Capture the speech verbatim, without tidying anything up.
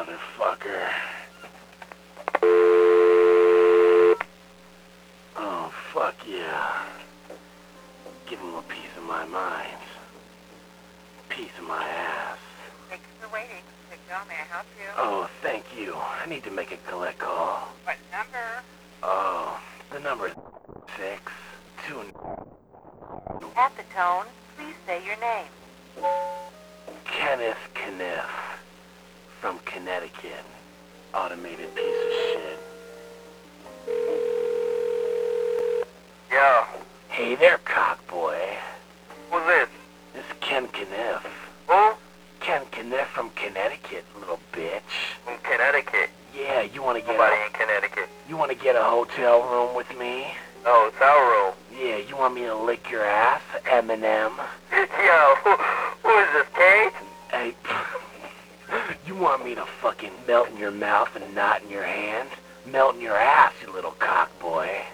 motherfucker. Oh, fuck yeah. Give him a piece of my mind. Piece of my ass. Thanks for waiting. Big John, may I help you? Oh, thank you. I need to make a collect call. What number? Oh, the number is six two. At the tone, please say your name. Kenneth Kniff from Connecticut. Automated piece of shit. Yeah. Hey there, cockboy. Who's this? This is Ken Kniff. Who? Ken Kniff from Connecticut, little bitch. From Connecticut. Yeah, you wanna get Nobody a, in Connecticut. you wanna get a hotel room with me? Oh, hotel room. Yeah, you want me to lick your ass, Eminem? Yo, who, who is this, Kate? Hey, you want me to fucking melt in your mouth and knot in your hand? Melt in your ass, you little cockboy.